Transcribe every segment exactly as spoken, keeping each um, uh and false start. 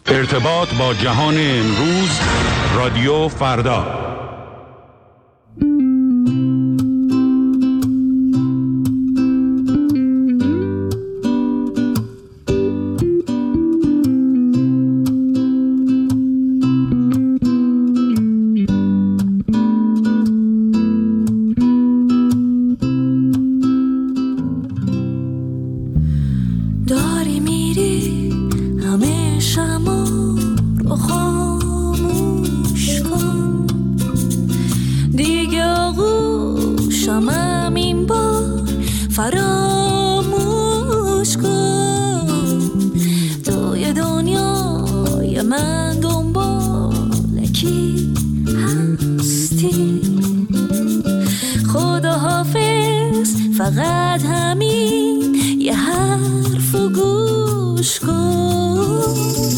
ارتباط با جهان امروز، رادیو فردا. فقط همین یه حرف و گوش کن.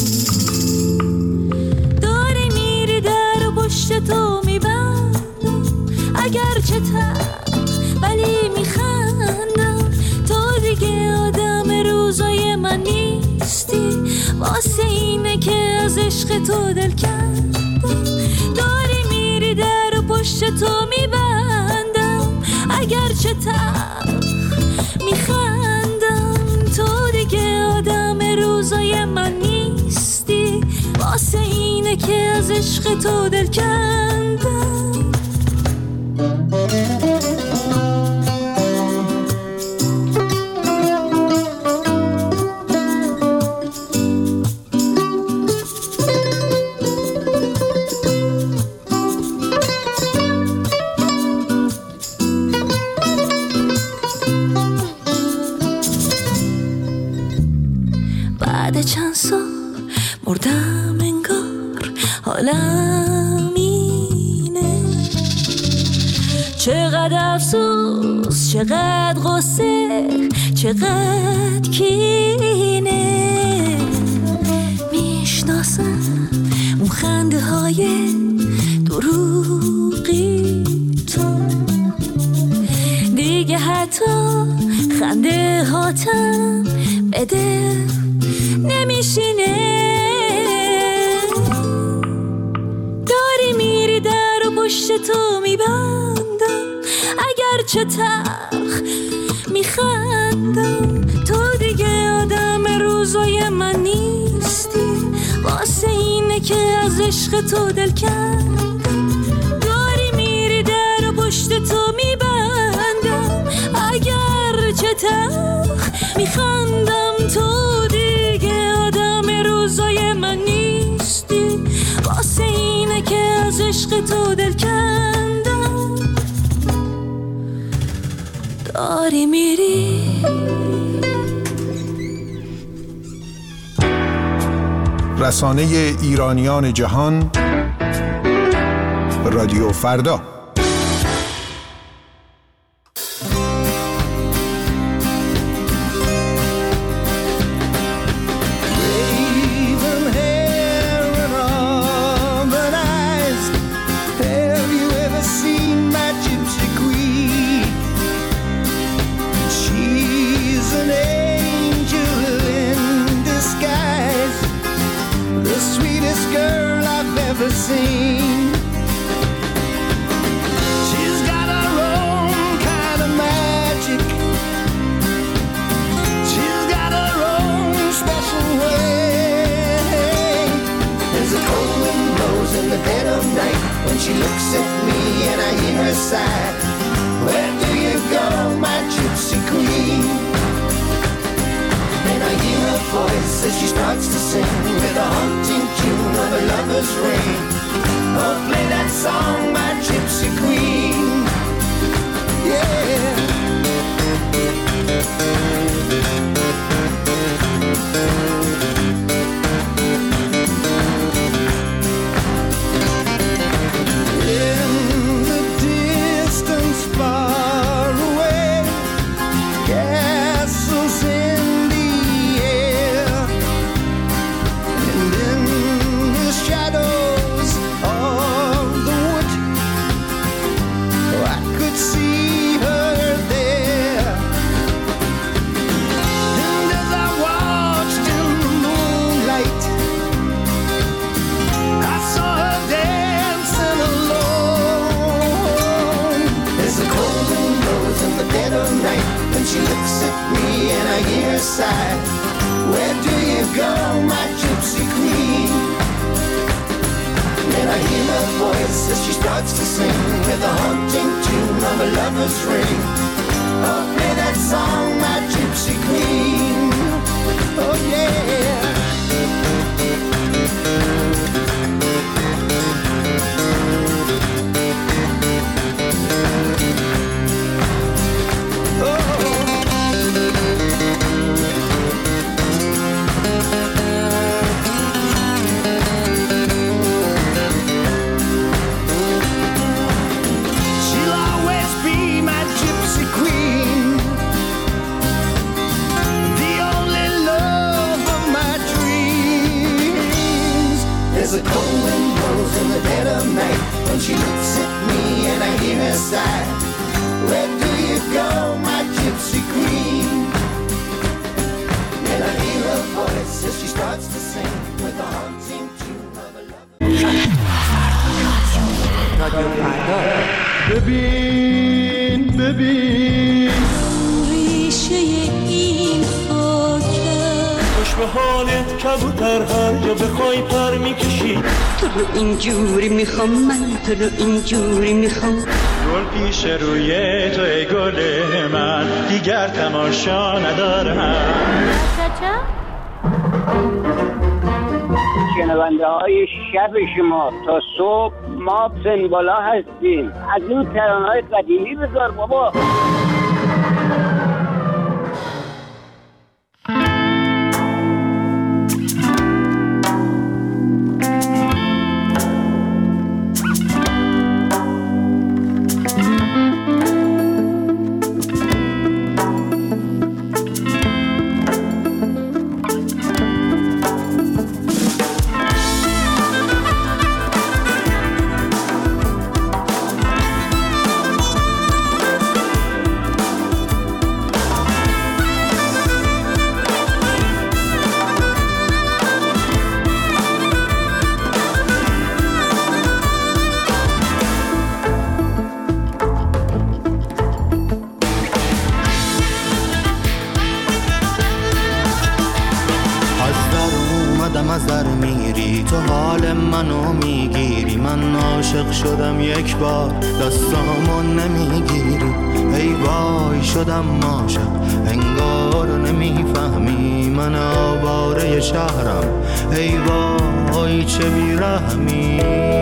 داری میری در و پشت تو میبندم، اگر چه تر ولی میخندم. تو دیگه آدم روزای من نیستی، واسه اینه که از عشق تو دل کندم. داری میری در و پشت تو میبندم، اگر چه تر میخندم. تو دیگه آدم روزای من نیستی، واسه اینه که از عشق تو دل کندم. بعد چند سال مردم انگار، حالم اینه. چقدر افسوس، چقدر غصه، چقدر کینه. میشناسم اون خنده های دروغی تو، دیگه حتی خنده هاتم بده نمیشینه. داری میری در و پشت تو میبندم، اگر چه تلخ میخندم. تو دیگه آدم روزای من نیستی، واسه اینه که از عشق تو دل کندم. داری میری در و پشت تو میبندم، اگر چه تلخ میخندم. تو دیگه آدم روزای من نیستی، واسه اینه که از عشق تو دل کندم. داری میری. رسانه ایرانیان جهان، رادیو فردا. She looks at me and I hear her sigh. Where do you go, my gypsy queen? And I hear her voice as she starts to sing with a haunting tune of a lover's ring. Oh, play that song, my gypsy queen. Yeah. starts to sing with the haunting tune of a lover's ring. Oh, play that song, my gypsy queen. Oh, yeah. The cold wind blows in the dead of night when she looks at me and I hear her sigh. Where do you go, my gypsy queen? And I hear her voice as she starts to sing with the haunting tune of a love. رادیو فردا. ببین ببین ریشه این خوش به حالت کبوتر هر جا بخوای پر میکشی. تو رو اینجوری میخوام من، تو رو اینجوری میخوام. گل پیش روی تو ای گل من، دیگر تماشا ندارم. شنونده های شب شما تا صبح ما پنبالا هستیم. از این ترانه های قدیمی بذار بابا. از در میری تو حال منو میگیری. من عاشق شدم یک بار دستامو نمیگیری. ای وای شدم عاشق انگار نمیفهمی. من آواره شهرم ای وای چه بیرحمی.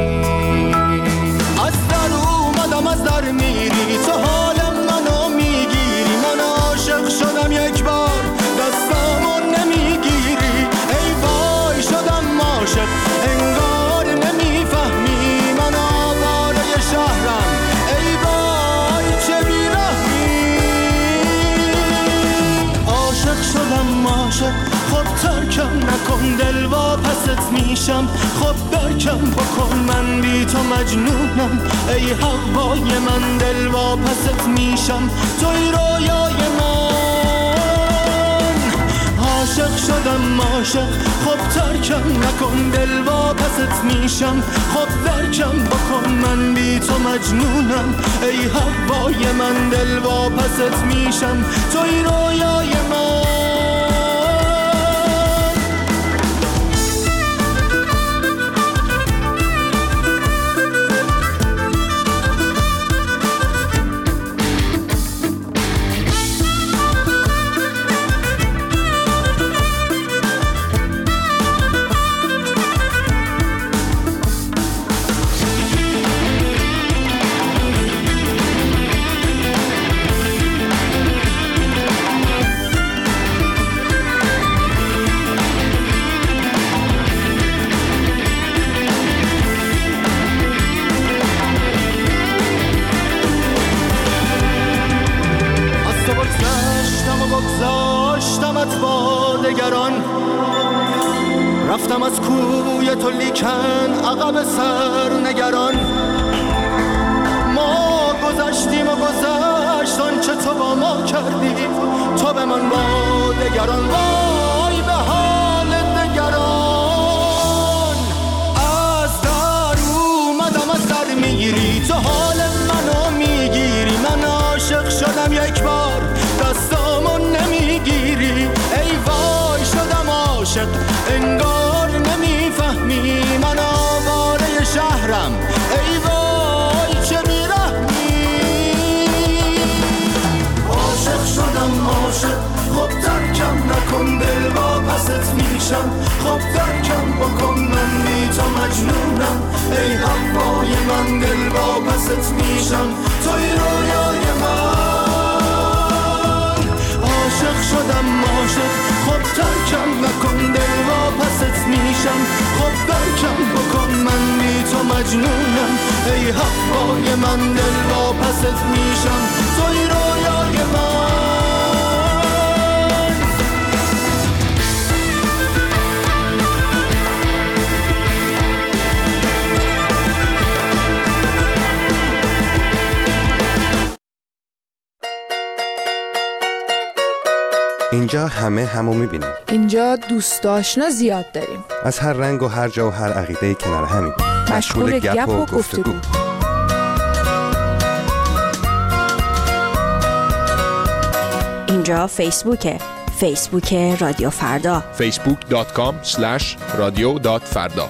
از در اومدم از در میری تو حال منو میگیری. من عاشق شدم یک بار دستامو نمیگیری. ای وای شدم عاشق انگار نمیفهمی. من آواره شهرم ای وای چه بیرحمی. عاشق شدم عاشق خب ترکم نکن دل واپست میشم. خب برکم بکن من بی تو مجنونم. ای هوای من دل واپست میشم. توی رویای من عاشق شدم عاشق خب ترکم نکن دل واپست میشم. خب برکم بکن من بی تو مجنونم. ای هوای من دل واپست میشم. توی رویای من رفتم از کوی تو لیکن عقب سر نگران. ما گذشتیم و گذشت آنچه تو با ما کردی. تو به من با دگران وای به حال دگران. از در اومدم از در میگیری تو حال منو میگیری. من عاشق شدم یک بار دستامو نمیگیری. ای وای شدم عاشق انگار نمیفهمی. من آواره شهرم ای وای میشم. خب درکم بکن من بی تو مجنونم، ای هوای من دل واپست میشم. توی رویای من عاشق شدم عاشق، خب ترکم نکن دل واپست میشم. خب درکم بکن من بی تو مجنونم، ای هوای من دل واپست میشم. توی رویای من اینجا همه همو میبینیم. اینجا دوست آشنا زیاد داریم. از هر رنگ و هر جا و هر عقیده کنار همیم. مشغول گپ و گفتگو. اینجا فیسبوکه. فیسبوک رادیو فردا. فیسبوک دات کام اسلش رادیو دات فردا.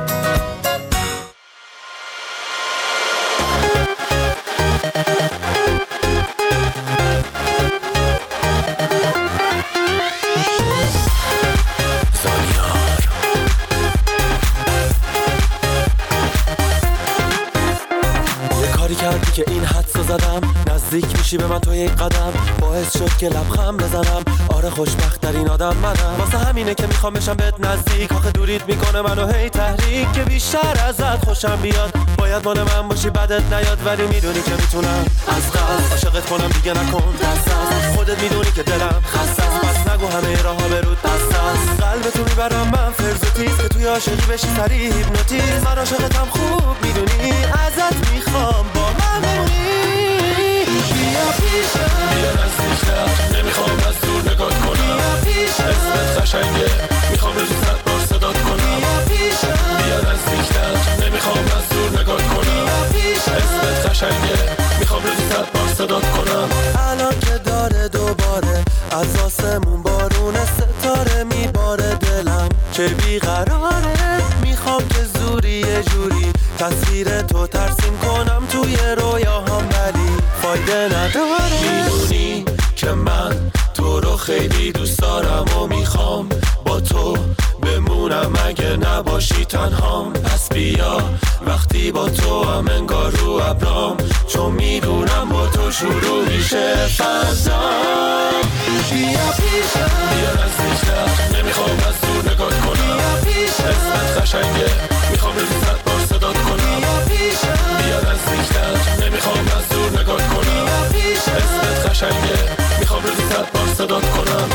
که این حدسو زدم، نزدیک میشی به من تو یک قدم، باعث شد که لبخند بزنم. آره خوشبخت ترین آدم منم، واسه همینه که میخوام بشم بهت نزدیک. آخه دوریت میکنه منو هی تحریک، که بیشتر ازت خوشم بیاد. باید مال من باشی بدت نیاد، ولی میدونی که میتونم از قلب عاشقت کنم. دیگه نکن دست از خودت، میدونی که دلم خسته است. بس نگو همه راه ها برود دست است. قلبتو میبرم من فرض و تیز، که توی عاشقی بشی سریع هیپنوتیز. من عاشقتم خوب میدونی، ازت میخوام با من بمونی. بیا پیشم، بیا نزدیکتر، نمیخوام از دور نگات کنم. بیا پیشم، اسمت قشنگه، میخوام روزی صد بار صدات کنم. بیا پیشم، بیا نزدیکتر، نمیخوام از دور نگات کنم. بیا پیشم، اسمت قشنگه، میخوام روزی صد بار صدات کنم. الان که داره دوباره از آسمون بارون ستاره میباره، دلم چه بیقراره. میخوام که زوری یه جوری تصویر تو ترسیم کنم توی رویاهام، ولی فایده نداره. میدونی که من تو رو خیلی دوست دارم و میخوام با تو بمونم اگه نباشی تنهام. پس بیا وقتی با تو هم انگار رو ابرام، چون میدونم با تو شروع میشه فضا. بیا پیشم، بیا نزدیکتر، نمیخوام از دور نگات کنم. بیا پیشم، اسمت قشنگه، میخوام روزی صد بار صدات کنم. بیا پیشم، بیا نزدیکتر، نمیخوام از دور نگات کنم. بیا پیشم، اسمت قشنگه، میخوام روزی صد بار صدات کنم.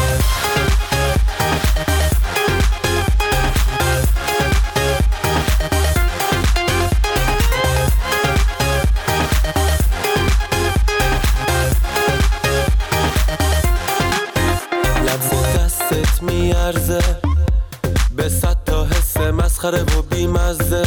میارزه به صد تا حس مسخره و بیمزه.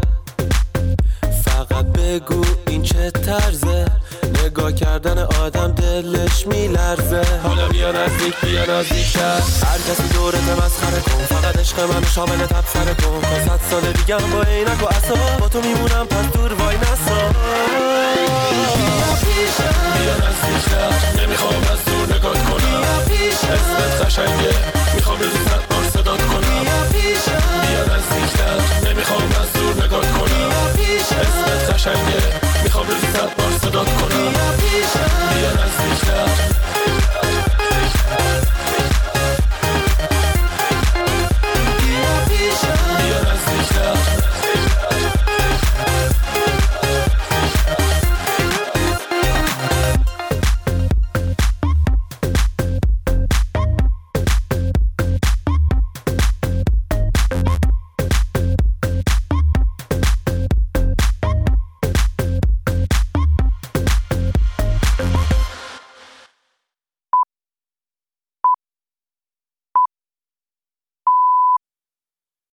فقط بگو این چه طرزه، نگاه کردن آدم دلش میلرزه. حالا بیا نزدیک، بیا نزدیکتر، هر کسی دورت مسخره کن. فقط عشق منو شامل تبصره کن. تا صد سال دیگه هم با عینک و عصا با تو میمونم، پس دور وای نسا. بیا پیشم، بیا نزدیکتر، نمیخوام از دور نگات کنم. بیا پیشم، اسمت قشنگه،